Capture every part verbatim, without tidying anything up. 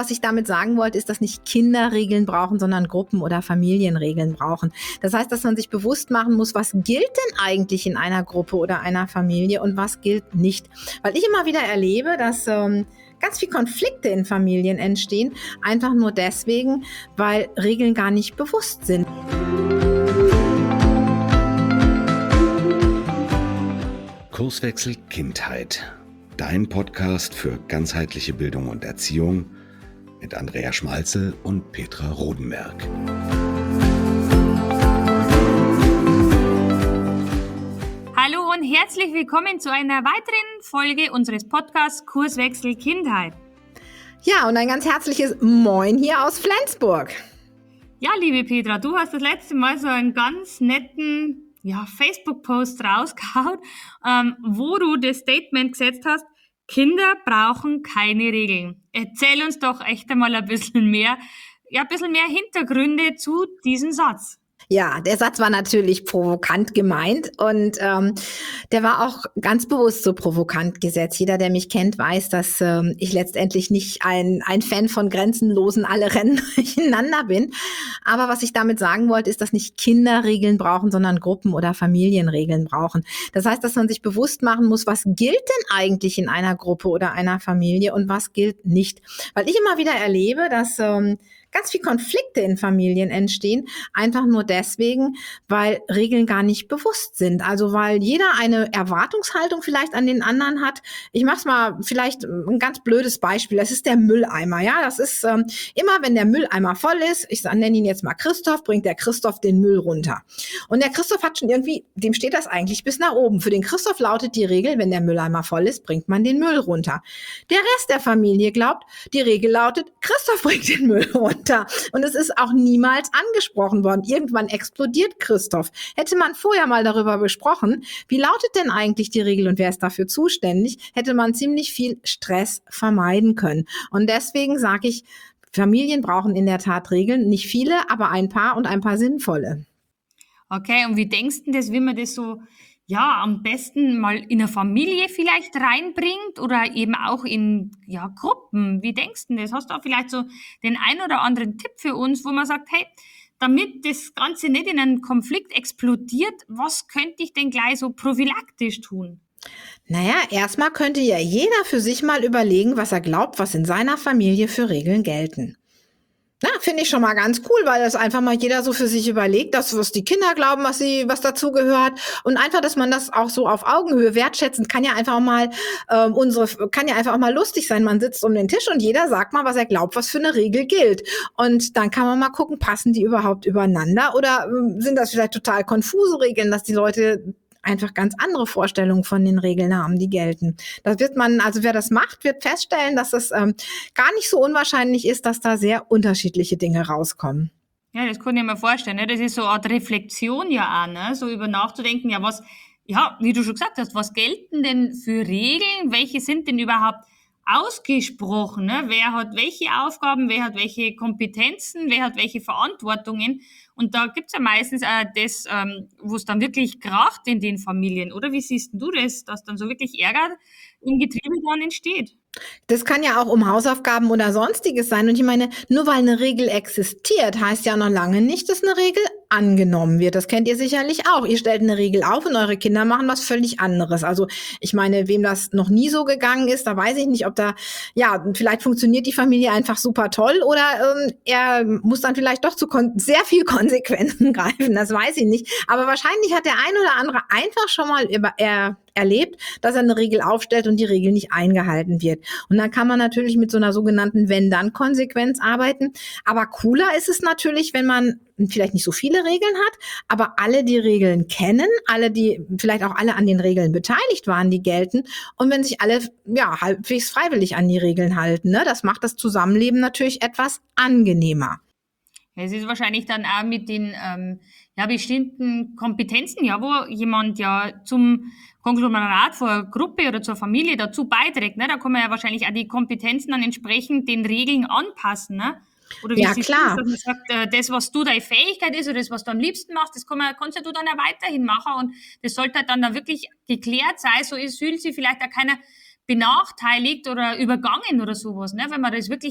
was ich damit sagen wollte, ist, dass nicht Kinder Regeln brauchen, sondern Gruppen oder Familien Regeln brauchen. Das heißt, dass man sich bewusst machen muss, was gilt denn eigentlich in einer Gruppe oder einer Familie und was gilt nicht. Weil ich immer wieder erlebe, dass ähm, ganz viele Konflikte in Familien entstehen, einfach nur deswegen, weil Regeln gar nicht bewusst sind. Kurswechsel Kindheit. Dein Podcast für ganzheitliche Bildung und Erziehung mit Andrea Schmalzel und Petra Rodenberg. Hallo und herzlich willkommen zu einer weiteren Folge unseres Podcasts Kurswechsel Kindheit. Ja, und ein ganz herzliches Moin hier aus Flensburg. Ja, liebe Petra, du hast das letzte Mal so einen ganz netten ja, Facebook-Post rausgehauen, ähm, wo du das Statement gesetzt hast, Kinder brauchen keine Regeln. Erzähl uns doch echt einmal ein bisschen mehr, ja, ein bisschen mehr Hintergründe zu diesem Satz. Ja, der Satz war natürlich provokant gemeint und ähm, der war auch ganz bewusst so provokant gesetzt. Jeder, der mich kennt, weiß, dass ähm, ich letztendlich nicht ein, ein Fan von grenzenlosen alle Rennen durcheinander bin. Aber was ich damit sagen wollte, ist, dass nicht Kinder Regeln brauchen, sondern Gruppen oder Familien Regeln brauchen. Das heißt, dass man sich bewusst machen muss, was gilt denn eigentlich in einer Gruppe oder einer Familie und was gilt nicht. Weil ich immer wieder erlebe, dass ähm, ganz viele Konflikte in Familien entstehen, einfach nur deswegen, weil Regeln gar nicht bewusst sind. Also weil jeder eine Erwartungshaltung vielleicht an den anderen hat. Ich mache es mal vielleicht ein ganz blödes Beispiel. Das ist der Mülleimer. Ja, das ist ähm, immer, wenn der Mülleimer voll ist, ich nenne ihn jetzt mal Christoph, bringt der Christoph den Müll runter. Und der Christoph hat schon irgendwie, dem steht das eigentlich bis nach oben. Für den Christoph lautet die Regel, wenn der Mülleimer voll ist, bringt man den Müll runter. Der Rest der Familie glaubt, die Regel lautet, Christoph bringt den Müll runter. Und es ist auch niemals angesprochen worden. Irgendwann explodiert Christoph. Hätte man vorher mal darüber besprochen, wie lautet denn eigentlich die Regel und wer ist dafür zuständig, hätte man ziemlich viel Stress vermeiden können. Und deswegen sage ich, Familien brauchen in der Tat Regeln. Nicht viele, aber ein paar und ein paar sinnvolle. Okay, und wie denkst du das, wie man das so ja, am besten mal in eine Familie vielleicht reinbringt oder eben auch in ja, Gruppen. Wie denkst du das? Hast du auch vielleicht so den ein oder anderen Tipp für uns, wo man sagt, hey, damit das Ganze nicht in einen Konflikt explodiert, was könnte ich denn gleich so prophylaktisch tun? Naja, erstmal könnte ja jeder für sich mal überlegen, was er glaubt, was in seiner Familie für Regeln gelten. Ja, finde ich schon mal ganz cool, weil das einfach mal jeder so für sich überlegt, das, was die Kinder glauben, was sie, was dazu gehört und einfach, dass man das auch so auf Augenhöhe wertschätzen kann ja einfach auch mal ähm, unsere, kann ja einfach auch mal lustig sein. Man sitzt um den Tisch und jeder sagt mal, was er glaubt, was für eine Regel gilt. Und dann kann man mal gucken, passen die überhaupt übereinander oder ähm, sind das vielleicht total konfuse Regeln, dass die Leute einfach ganz andere Vorstellungen von den Regeln haben, die gelten. Das wird man, also wer das macht, wird feststellen, dass es ähm, gar nicht so unwahrscheinlich ist, dass da sehr unterschiedliche Dinge rauskommen. Ja, das kann ich mir vorstellen. Ne? Das ist so eine Art Reflexion ja auch, ne? So über nachzudenken, ja was, ja, wie du schon gesagt hast, was gelten denn für Regeln? Welche sind denn überhaupt ausgesprochen? Ne? Wer hat welche Aufgaben, wer hat welche Kompetenzen, wer hat welche Verantwortungen? Und da gibt's ja meistens auch das, ähm, wo es dann wirklich kracht in den Familien. Oder wie siehst du das, dass dann so wirklich Ärger im Getriebe dann entsteht? Das kann ja auch um Hausaufgaben oder Sonstiges sein. Und ich meine, nur weil eine Regel existiert, heißt ja noch lange nicht, dass eine Regel angenommen wird. Das kennt ihr sicherlich auch. Ihr stellt eine Regel auf und eure Kinder machen was völlig anderes. Also ich meine, wem das noch nie so gegangen ist, da weiß ich nicht, ob da, ja, vielleicht funktioniert die Familie einfach super toll oder ähm, er muss dann vielleicht doch zu kon- sehr viel Konsequenzen greifen. Das weiß ich nicht. Aber wahrscheinlich hat der ein oder andere einfach schon mal über, er, erlebt, dass er eine Regel aufstellt und die Regel nicht eingehalten wird. Und dann kann man natürlich mit so einer sogenannten Wenn-Dann-Konsequenz arbeiten. Aber cooler ist es natürlich, wenn man vielleicht nicht so viele Regeln hat, aber alle die Regeln kennen, alle die, vielleicht auch alle an den Regeln beteiligt waren, die gelten. Und wenn sich alle, ja, halbwegs freiwillig an die Regeln halten, ne, das macht das Zusammenleben natürlich etwas angenehmer. Es ist wahrscheinlich dann auch mit den ähm, ja, bestimmten Kompetenzen, ja, wo jemand ja zum Konglomerat vor Gruppe oder zur Familie dazu beiträgt. Ne? Da kann man ja wahrscheinlich auch die Kompetenzen dann entsprechend den Regeln anpassen. Ne? Oder wie Ja, siehst klar. du das, dass man sagt, äh, das, was du deine Fähigkeit ist oder das, was du am liebsten machst, das kann man, kannst ja du dann auch weiterhin machen und das sollte halt dann da wirklich geklärt sein, so ist, fühlt sich vielleicht auch keiner benachteiligt oder übergangen oder sowas, ne? Wenn man das wirklich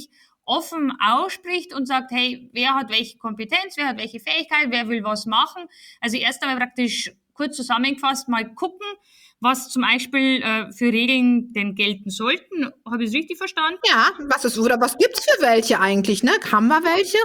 offen ausspricht und sagt, hey, wer hat welche Kompetenz, wer hat welche Fähigkeit, wer will was machen. Also erst einmal praktisch kurz zusammengefasst mal gucken, was zum Beispiel äh, für Regeln denn gelten sollten. Habe ich es richtig verstanden? Ja, was ist, oder was gibt's für welche eigentlich, ne? Haben wir welche?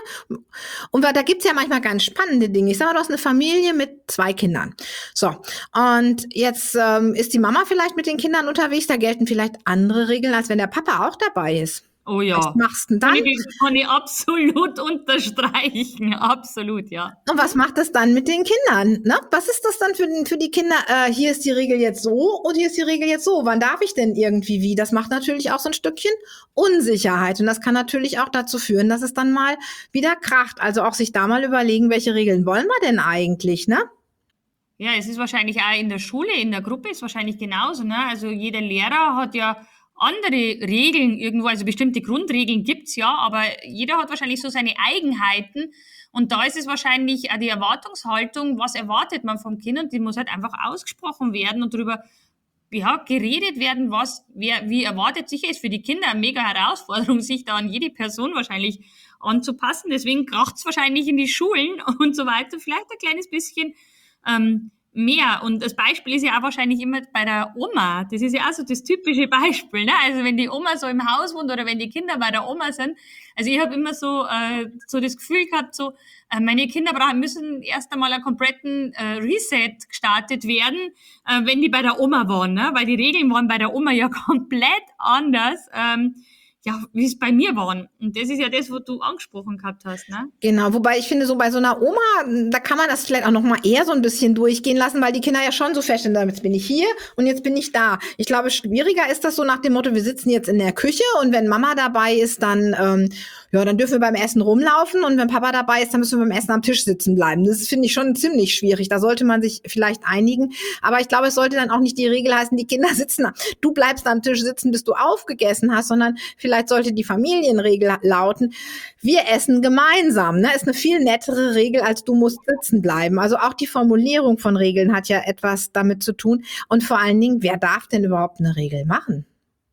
Und da gibt's ja manchmal ganz spannende Dinge. Ich sag mal, du hast eine Familie mit zwei Kindern. So, und jetzt ähm, ist die Mama vielleicht mit den Kindern unterwegs, da gelten vielleicht andere Regeln, als wenn der Papa auch dabei ist. Oh ja. Was machst du denn dann? Kann ich, kann ich absolut unterstreichen, absolut, ja. Und was macht das dann mit den Kindern? Ne? Was ist das dann für, für die Kinder? Äh, hier ist die Regel jetzt so und hier ist die Regel jetzt so. Wann darf ich denn irgendwie wie? Das macht natürlich auch so ein Stückchen Unsicherheit. Und das kann natürlich auch dazu führen, dass es dann mal wieder kracht. Also auch sich da mal überlegen, welche Regeln wollen wir denn eigentlich, ne? Ja, es ist wahrscheinlich auch in der Schule, in der Gruppe ist wahrscheinlich genauso, ne? Also jeder Lehrer hat ja andere Regeln irgendwo, also bestimmte Grundregeln gibt's ja, aber jeder hat wahrscheinlich so seine Eigenheiten und da ist es wahrscheinlich auch die Erwartungshaltung, was erwartet man vom Kind und die muss halt einfach ausgesprochen werden und darüber ja, geredet werden, was wer wie erwartet. Sicher ist für die Kinder eine mega Herausforderung, sich da an jede Person wahrscheinlich anzupassen, deswegen kracht's wahrscheinlich in die Schulen und so weiter, vielleicht ein kleines bisschen ähm, mehr. Und das Beispiel ist ja auch wahrscheinlich immer bei der Oma. Das ist ja auch so das typische Beispiel, ne? Also wenn die Oma so im Haus wohnt oder wenn die Kinder bei der Oma sind. Also ich habe immer so äh, so das Gefühl gehabt, so äh, meine Kinder brauchen müssen erst einmal einen kompletten äh, Reset gestartet werden, äh, wenn die bei der Oma waren, ne? Weil die Regeln waren bei der Oma ja komplett anders. Ähm, ja, wie es bei mir war. Und das ist ja das, was du angesprochen gehabt hast, ne? Genau, wobei ich finde, so bei so einer Oma, da kann man das vielleicht auch noch mal eher so ein bisschen durchgehen lassen, weil die Kinder ja schon so feststellen, jetzt bin ich hier und jetzt bin ich da. Ich glaube, schwieriger ist das so nach dem Motto, wir sitzen jetzt in der Küche und wenn Mama dabei ist, dann ähm, ja, dann dürfen wir beim Essen rumlaufen und wenn Papa dabei ist, dann müssen wir beim Essen am Tisch sitzen bleiben. Das finde ich schon ziemlich schwierig. Da sollte man sich vielleicht einigen. Aber ich glaube, es sollte dann auch nicht die Regel heißen, die Kinder sitzen, du bleibst am Tisch sitzen, bis du aufgegessen hast, sondern vielleicht sollte die Familienregel lauten, wir essen gemeinsam. Ne? Ist eine viel nettere Regel, als du musst sitzen bleiben. Also auch die Formulierung von Regeln hat ja etwas damit zu tun. Und vor allen Dingen, wer darf denn überhaupt eine Regel machen?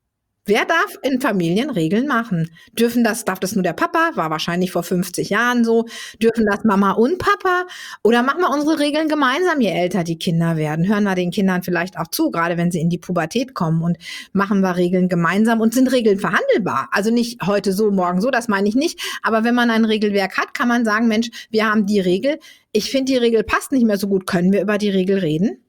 Wer darf in Familien Regeln machen? Dürfen das, darf das nur der Papa? War wahrscheinlich vor fünfzig Jahren so. Dürfen das Mama und Papa? Oder machen wir unsere Regeln gemeinsam, je älter die Kinder werden? Hören wir den Kindern vielleicht auch zu, gerade wenn sie in die Pubertät kommen und machen wir Regeln gemeinsam und sind Regeln verhandelbar? Also nicht heute so, morgen so, das meine ich nicht. Aber wenn man ein Regelwerk hat, kann man sagen, Mensch, wir haben die Regel. Ich finde, die Regel passt nicht mehr so gut. Können wir über die Regel reden?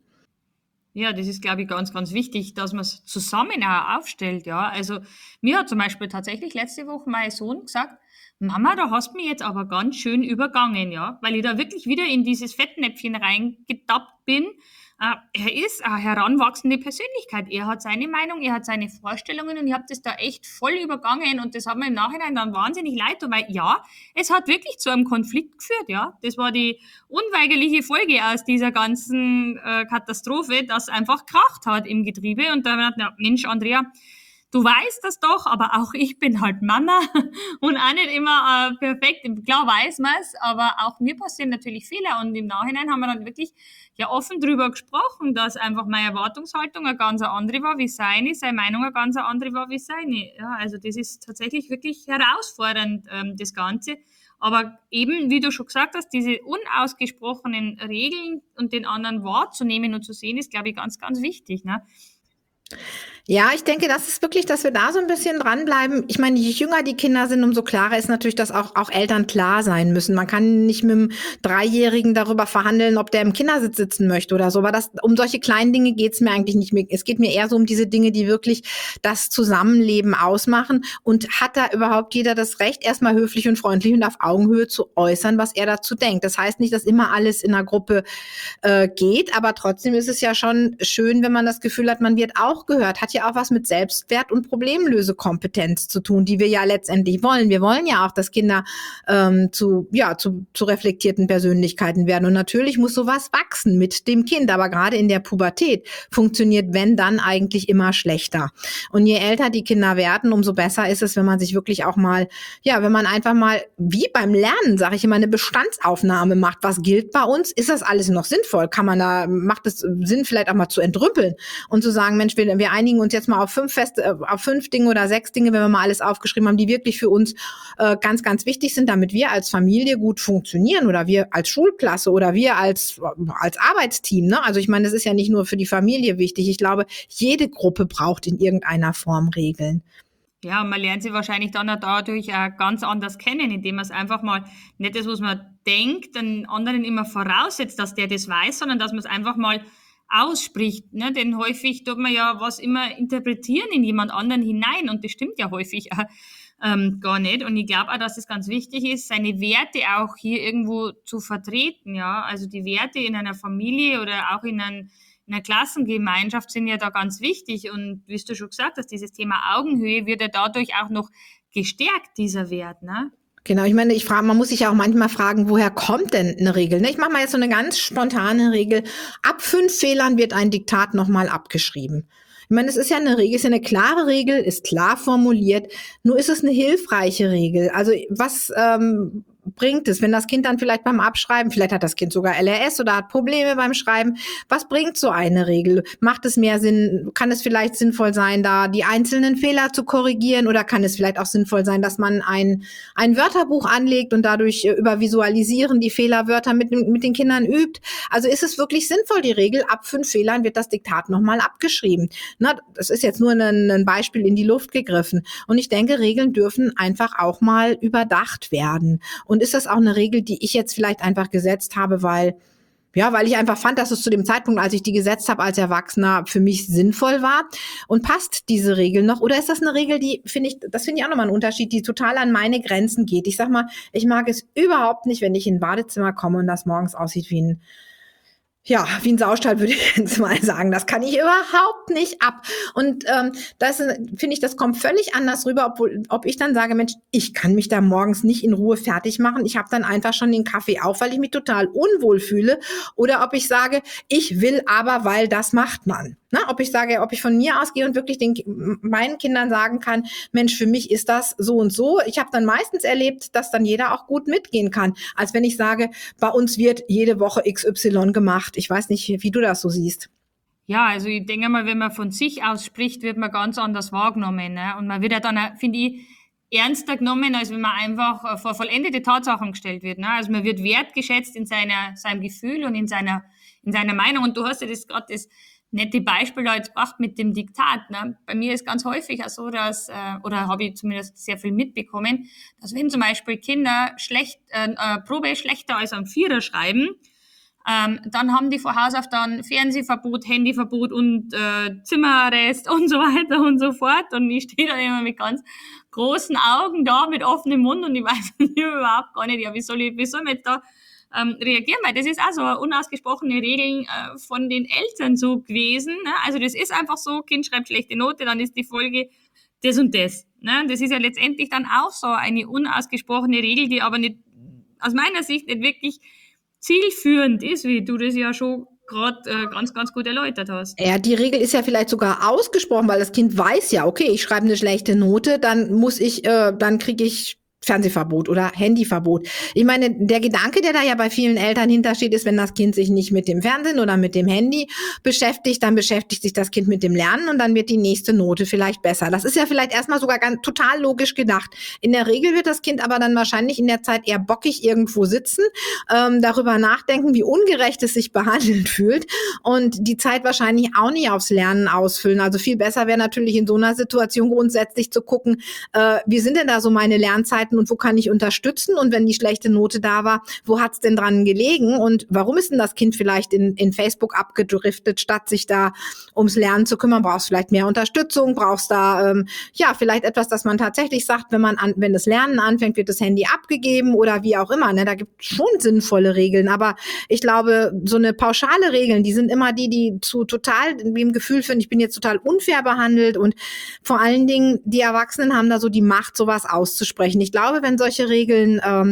Ja, das ist, glaube ich, ganz, ganz wichtig, dass man es zusammen auch aufstellt, ja. Also, mir hat zum Beispiel tatsächlich letzte Woche mein Sohn gesagt, Mama, da hast du mich jetzt aber ganz schön übergangen, ja, weil ich da wirklich wieder in dieses Fettnäpfchen reingetappt bin. Äh, er ist eine heranwachsende Persönlichkeit. Er hat seine Meinung, er hat seine Vorstellungen und ich habe das da echt voll übergangen und das hat mir im Nachhinein dann wahnsinnig leid, weil ja, es hat wirklich zu einem Konflikt geführt, ja. Das war die unweigerliche Folge aus dieser ganzen äh, Katastrophe, dass einfach kracht hat im Getriebe und da hat man, Mensch, Andrea, du weißt das doch, aber auch ich bin halt Mama und auch nicht immer äh, perfekt. Klar weiß man es, aber auch mir passieren natürlich Fehler und im Nachhinein haben wir dann wirklich ja offen drüber gesprochen, dass einfach meine Erwartungshaltung eine ganz andere war wie seine, seine Meinung eine ganz andere war wie seine. Ja, also das ist tatsächlich wirklich herausfordernd, ähm, das Ganze. Aber eben, wie du schon gesagt hast, diese unausgesprochenen Regeln und den anderen wahrzunehmen und zu sehen, ist, glaube ich, ganz, ganz wichtig, ne? Ja, ich denke, das ist wirklich, dass wir da so ein bisschen dranbleiben. Ich meine, je jünger die Kinder sind, umso klarer ist natürlich, dass auch, auch Eltern klar sein müssen. Man kann nicht mit einem Dreijährigen darüber verhandeln, ob der im Kindersitz sitzen möchte oder so. Aber das, um solche kleinen Dinge geht's mir eigentlich nicht mehr. Es geht mir eher so um diese Dinge, die wirklich das Zusammenleben ausmachen. Und hat da überhaupt jeder das Recht, erstmal höflich und freundlich und auf Augenhöhe zu äußern, was er dazu denkt. Das heißt nicht, dass immer alles in einer Gruppe äh, geht, aber trotzdem ist es ja schon schön, wenn man das Gefühl hat, man wird auch gehört. Hat ja auch was mit Selbstwert und Problemlösekompetenz zu tun, die wir ja letztendlich wollen. Wir wollen ja auch, dass Kinder ähm, zu ja zu, zu reflektierten Persönlichkeiten werden. Und natürlich muss sowas wachsen mit dem Kind. Aber gerade in der Pubertät funktioniert, wenn dann, eigentlich immer schlechter. Und je älter die Kinder werden, umso besser ist es, wenn man sich wirklich auch mal, ja, wenn man einfach mal, wie beim Lernen, sage ich immer, eine Bestandsaufnahme macht. Was gilt bei uns? Ist das alles noch sinnvoll? Kann man da, macht es Sinn, vielleicht auch mal zu entrüppeln und zu sagen, Mensch, wir, wir einigen einigen uns jetzt mal auf fünf feste, äh, auf fünf Dinge oder sechs Dinge, wenn wir mal alles aufgeschrieben haben, die wirklich für uns äh, ganz, ganz wichtig sind, damit wir als Familie gut funktionieren oder wir als Schulklasse oder wir als, als Arbeitsteam. Ne? Also ich meine, das ist ja nicht nur für die Familie wichtig. Ich glaube, jede Gruppe braucht in irgendeiner Form Regeln. Ja, und man lernt sie wahrscheinlich dann auch dadurch auch ganz anders kennen, indem man es einfach mal nicht das, was man denkt, den anderen immer voraussetzt, dass der das weiß, sondern dass man es einfach mal ausspricht. Ne? Denn häufig tut man ja was immer interpretieren in jemand anderen hinein und das stimmt ja häufig auch ähm, gar nicht. Und ich glaube auch, dass es ganz wichtig ist, seine Werte auch hier irgendwo zu vertreten. Ja, also die Werte in einer Familie oder auch in einem in der Klassengemeinschaft sind ja da ganz wichtig und wie du schon gesagt hast, dieses Thema Augenhöhe wird ja dadurch auch noch gestärkt, dieser Wert, ne? Genau, ich meine, ich frage, man muss sich ja auch manchmal fragen, woher kommt denn eine Regel? Ne? Ich mache mal jetzt so eine ganz spontane Regel. Ab fünf Fehlern wird ein Diktat nochmal abgeschrieben. Ich meine, es ist ja eine Regel, es ist ja eine klare Regel, ist klar formuliert, nur ist es eine hilfreiche Regel. Also was ähm, bringt es, wenn das Kind dann vielleicht beim Abschreiben, vielleicht hat das Kind sogar L R S oder hat Probleme beim Schreiben, was bringt so eine Regel? Macht es mehr Sinn, kann es vielleicht sinnvoll sein, da die einzelnen Fehler zu korrigieren oder kann es vielleicht auch sinnvoll sein, dass man ein, ein Wörterbuch anlegt und dadurch äh, über Visualisieren die Fehlerwörter mit, mit den Kindern übt? Also ist es wirklich sinnvoll, die Regel, ab fünf Fehlern wird das Diktat nochmal abgeschrieben? Na, das ist jetzt nur ein, ein Beispiel in die Luft gegriffen. Und ich denke, Regeln dürfen einfach auch mal überdacht werden. Und ist das auch eine Regel, die ich jetzt vielleicht einfach gesetzt habe, weil, ja, weil ich einfach fand, dass es zu dem Zeitpunkt, als ich die gesetzt habe als Erwachsener, für mich sinnvoll war? Und passt diese Regel noch? Oder ist das eine Regel, die, finde ich, das finde ich auch nochmal ein Unterschied, die total an meine Grenzen geht? Ich sag mal, ich mag es überhaupt nicht, wenn ich in ein Badezimmer komme und das morgens aussieht wie ein Ja, wie ein Saustall würde ich jetzt mal sagen. Das kann ich überhaupt nicht ab. Und ähm, das finde ich, das kommt völlig anders rüber, obwohl, ob ich dann sage, Mensch, ich kann mich da morgens nicht in Ruhe fertig machen. Ich habe dann einfach schon den Kaffee auf, weil ich mich total unwohl fühle. Oder ob ich sage, ich will aber, weil das macht man. Na, ob ich sage, ob ich von mir ausgehe und wirklich den, meinen Kindern sagen kann, Mensch, für mich ist das so und so. Ich habe dann meistens erlebt, dass dann jeder auch gut mitgehen kann, als wenn ich sage, bei uns wird jede Woche X Y gemacht. Ich weiß nicht, wie du das so siehst. Ja, also ich denke mal, wenn man von sich aus spricht, wird man ganz anders wahrgenommen. Ne? Und man wird ja dann, finde ich, ernster genommen, als wenn man einfach vor vollendete Tatsachen gestellt wird. Ne? Also man wird wertgeschätzt in seiner, seinem Gefühl und in seiner, in seiner Meinung. Und du hast ja das gerade das nette Beispiel da jetzt gebracht mit dem Diktat. Ne? Bei mir ist ganz häufig auch so, dass, äh, oder habe ich zumindest sehr viel mitbekommen, dass wenn zum Beispiel Kinder schlecht, äh, äh, Probe schlechter als ein Vierer schreiben, ähm, dann haben die vor Haus auf dann Fernsehverbot, Handyverbot und äh, Zimmerarrest und so weiter und so fort. Und ich stehe da immer mit ganz großen Augen da, mit offenem Mund und ich weiß überhaupt gar nicht, ja, wie soll ich, wie soll man jetzt da ähm, reagieren, weil das ist auch so eine unausgesprochene Regel äh, von den Eltern so gewesen. Ne? Also das ist einfach so, Kind schreibt schlechte Note, dann ist die Folge das und das. Ne? Das ist ja letztendlich dann auch so eine unausgesprochene Regel, die aber nicht, aus meiner Sicht nicht wirklich zielführend ist, wie du das ja schon gerade äh, ganz, ganz gut erläutert hast. Ja, die Regel ist ja vielleicht sogar ausgesprochen, weil das Kind weiß ja, okay, ich schreibe eine schlechte Note, dann muss ich, äh, dann kriege ich Fernsehverbot oder Handyverbot. Ich meine, der Gedanke, der da ja bei vielen Eltern hintersteht, ist, wenn das Kind sich nicht mit dem Fernsehen oder mit dem Handy beschäftigt, dann beschäftigt sich das Kind mit dem Lernen und dann wird die nächste Note vielleicht besser. Das ist ja vielleicht erstmal sogar ganz total logisch gedacht. In der Regel wird das Kind aber dann wahrscheinlich in der Zeit eher bockig irgendwo sitzen, ähm, darüber nachdenken, wie ungerecht es sich behandelt fühlt und die Zeit wahrscheinlich auch nicht aufs Lernen ausfüllen. Also viel besser wäre natürlich in so einer Situation grundsätzlich zu gucken, äh, wie sind denn da so meine Lernzeiten und wo kann ich unterstützen? Und wenn die schlechte Note da war, wo hat's denn dran gelegen? Und warum ist denn das Kind vielleicht in, in Facebook abgedriftet, statt sich da ums Lernen zu kümmern? Brauchst du vielleicht mehr Unterstützung? Brauchst da ähm, ja vielleicht etwas, dass man tatsächlich sagt, wenn man an, wenn das Lernen anfängt, wird das Handy abgegeben oder wie auch immer. Ne? Da gibt es schon sinnvolle Regeln. Aber ich glaube, so eine pauschale Regeln, die sind immer die, die zu total dem Gefühl führen, ich bin jetzt total unfair behandelt. Und vor allen Dingen, die Erwachsenen haben da so die Macht, sowas auszusprechen. Ich glaube, wenn solche Regeln ähm,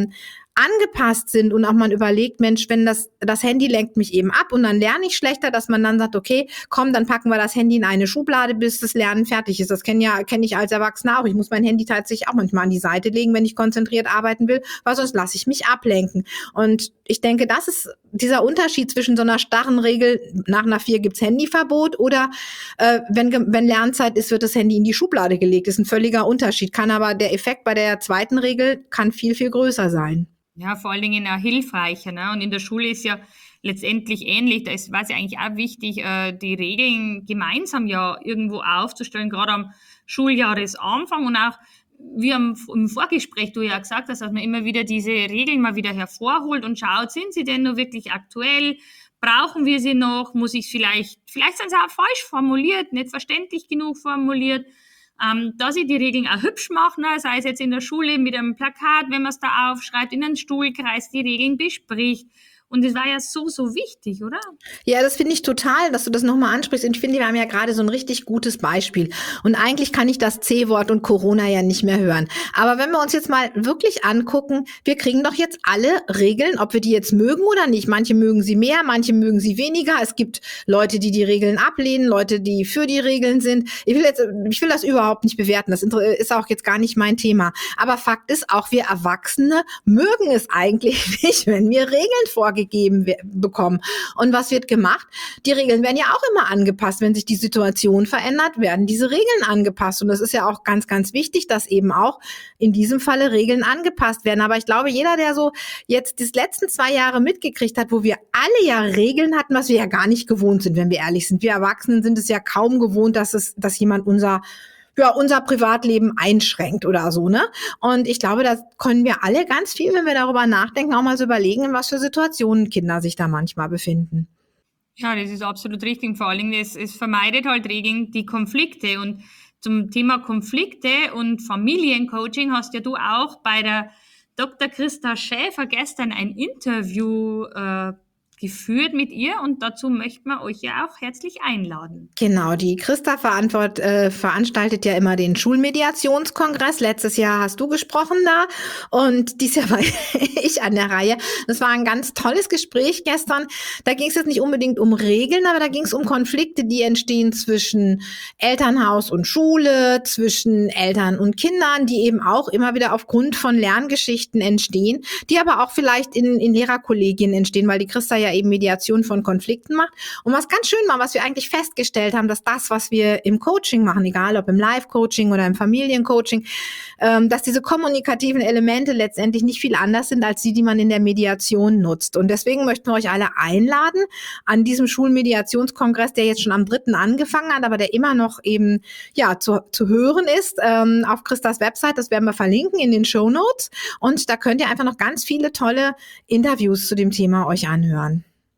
angepasst sind und auch man überlegt, Mensch, wenn das, das Handy lenkt mich eben ab und dann lerne ich schlechter, dass man dann sagt, okay, komm, dann packen wir das Handy in eine Schublade, bis das Lernen fertig ist. Das kenne ja, kenne ich als Erwachsener auch. Ich muss mein Handy tatsächlich auch manchmal an die Seite legen, wenn ich konzentriert arbeiten will, weil sonst lasse ich mich ablenken. Und ich denke, das ist dieser Unterschied zwischen so einer starren Regel, nach einer vier gibt's Handyverbot oder äh, wenn, wenn Lernzeit ist, wird das Handy in die Schublade gelegt. Das ist ein völliger Unterschied. Kann aber der Effekt bei der zweiten Regel kann viel, viel größer sein. Ja, vor allen Dingen auch hilfreicher. Ne? Und in der Schule ist ja letztendlich ähnlich. Da ist, war es ja eigentlich auch wichtig, äh, die Regeln gemeinsam ja irgendwo aufzustellen, gerade am Schuljahresanfang und auch wie am, im Vorgespräch du ja gesagt hast, dass man immer wieder diese Regeln mal wieder hervorholt und schaut, sind sie denn nur wirklich aktuell? Brauchen wir sie noch? Muss ich vielleicht, vielleicht sind sie auch falsch formuliert, nicht verständlich genug formuliert, ähm, dass ich die Regeln auch hübsch mache, ne? Sei es jetzt in der Schule mit einem Plakat, wenn man es da aufschreibt, in einem Stuhlkreis die Regeln bespricht. Und das war ja so, so wichtig, oder? Ja, das finde ich total, dass du das nochmal ansprichst. Und ich finde, wir haben ja gerade so ein richtig gutes Beispiel. Und eigentlich kann ich das C-Wort und Corona ja nicht mehr hören. Aber wenn wir uns jetzt mal wirklich angucken, wir kriegen doch jetzt alle Regeln, ob wir die jetzt mögen oder nicht. Manche mögen sie mehr, manche mögen sie weniger. Es gibt Leute, die die Regeln ablehnen, Leute, die für die Regeln sind. Ich will jetzt, ich will das überhaupt nicht bewerten. Das ist auch jetzt gar nicht mein Thema. Aber Fakt ist, auch wir Erwachsene mögen es eigentlich nicht, wenn wir Regeln vorgeben. gegeben bekommen. Und was wird gemacht? Die Regeln werden ja auch immer angepasst. Wenn sich die Situation verändert, werden diese Regeln angepasst. Und das ist ja auch ganz, ganz wichtig, dass eben auch in diesem Falle Regeln angepasst werden. Aber ich glaube, jeder, der so jetzt die letzten zwei Jahre mitgekriegt hat, wo wir alle ja Regeln hatten, was wir ja gar nicht gewohnt sind, wenn wir ehrlich sind. Wir Erwachsenen sind es ja kaum gewohnt, dass es, dass jemand unser ja, unser Privatleben einschränkt oder so, ne? Und ich glaube, da können wir alle ganz viel, wenn wir darüber nachdenken, auch mal so überlegen, in was für Situationen Kinder sich da manchmal befinden. Ja, das ist absolut richtig. Vor allen Dingen, es, es vermeidet halt Regeln die Konflikte. Und zum Thema Konflikte und Familiencoaching hast ja du auch bei der Doktor Christa Schäfer gestern ein Interview äh, geführt mit ihr und dazu möchten wir euch ja auch herzlich einladen. Genau, die Christa verantwort, äh, veranstaltet ja immer den Schulmediationskongress. Letztes Jahr hast du gesprochen da und dieses Jahr war ich an der Reihe. Das war ein ganz tolles Gespräch gestern. Da ging es jetzt nicht unbedingt um Regeln, aber da ging es um Konflikte, die entstehen zwischen Elternhaus und Schule, zwischen Eltern und Kindern, die eben auch immer wieder aufgrund von Lerngeschichten entstehen, die aber auch vielleicht in, in Lehrerkollegien entstehen, weil die Christa ja eben Mediation von Konflikten macht. Und was ganz schön war, was wir eigentlich festgestellt haben, dass das, was wir im Coaching machen, egal ob im Live-Coaching oder im Familiencoaching, ähm, dass diese kommunikativen Elemente letztendlich nicht viel anders sind als die, die man in der Mediation nutzt. Und deswegen möchten wir euch alle einladen an diesem Schulmediationskongress, der jetzt schon am dritten angefangen hat, aber der immer noch eben ja zu, zu hören ist, ähm, auf Christas Website. Das werden wir verlinken in den Shownotes. Und da könnt ihr einfach noch ganz viele tolle Interviews zu dem Thema euch anhören.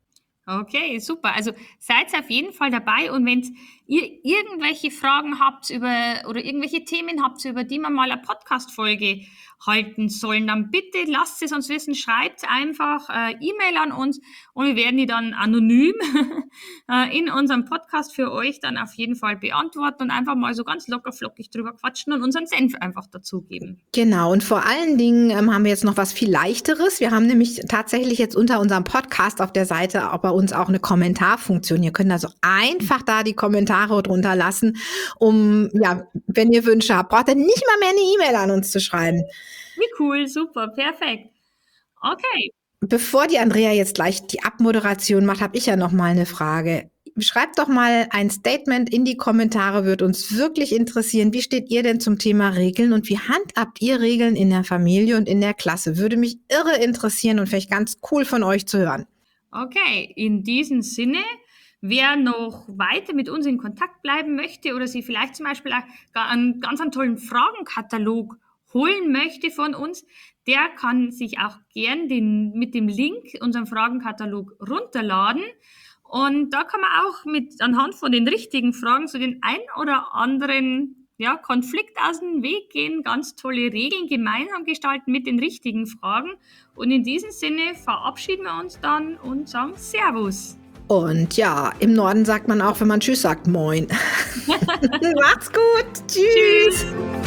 Okay, super. Also seid auf jeden Fall dabei und wenn ihr irgendwelche Fragen habt über oder irgendwelche Themen habt, über die wir mal eine Podcast-Folge halten sollen, dann bitte lasst es uns wissen, schreibt einfach äh, E-Mail an uns und wir werden die dann anonym äh, in unserem Podcast für euch dann auf jeden Fall beantworten und einfach mal so ganz locker flockig drüber quatschen und unseren Senf einfach dazugeben. Genau, und vor allen Dingen ähm, haben wir jetzt noch was viel Leichteres. Wir haben nämlich tatsächlich jetzt unter unserem Podcast auf der Seite auch bei uns auch eine Kommentarfunktion. Ihr könnt also einfach da die Kommentare drunter lassen, um, ja, wenn ihr Wünsche habt, braucht ihr nicht mal mehr eine E-Mail an uns zu schreiben. Wie cool, super, perfekt. Okay. Bevor die Andrea jetzt gleich die Abmoderation macht, habe ich ja noch mal eine Frage. Schreibt doch mal ein Statement in die Kommentare, wird uns wirklich interessieren. Wie steht ihr denn zum Thema Regeln und wie handhabt ihr Regeln in der Familie und in der Klasse? Würde mich irre interessieren und vielleicht ganz cool von euch zu hören. Okay, in diesem Sinne, wer noch weiter mit uns in Kontakt bleiben möchte oder sie vielleicht zum Beispiel auch einen ganz einen tollen Fragenkatalog holen möchte von uns, der kann sich auch gern den, mit dem Link unseren Fragenkatalog runterladen. Und da kann man auch mit anhand von den richtigen Fragen so den ein oder anderen ja, Konflikt aus dem Weg gehen, ganz tolle Regeln gemeinsam gestalten mit den richtigen Fragen. Und in diesem Sinne verabschieden wir uns dann und sagen Servus. Und ja, im Norden sagt man auch, wenn man Tschüss sagt, Moin. Macht's gut. Tschüss. Tschüss.